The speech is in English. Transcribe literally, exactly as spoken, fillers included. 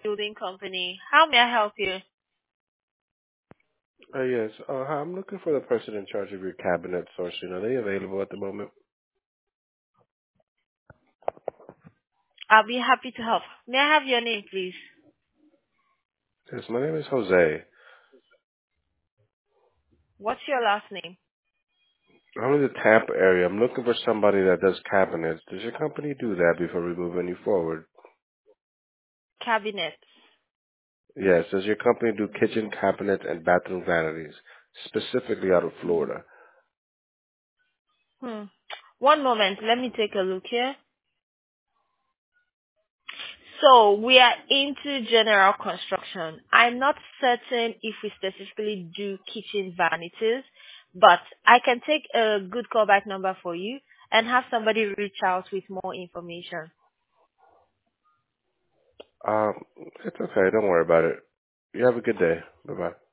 Building Company. How may I help you? Uh, yes. Uh, hi, I'm looking for the person in charge of your cabinet sourcing. Are they available at the moment? I'll be happy to help. May I have your name, please? Yes, my name is Jose. What's your last name? I'm in the Tampa area. I'm looking for somebody that does cabinets. Does your company do that before we move any forward? Cabinets. Yes. Does your company do kitchen cabinets and bathroom vanities, specifically out of Hmm. Florida? Hmm. One moment. Let me take a look here. So we are into general construction. I'm not certain if we specifically do kitchen vanities, but I can take a good callback number for you and have somebody reach out with more information. Um, it's okay. Don't worry about it. You have a good day. Bye bye.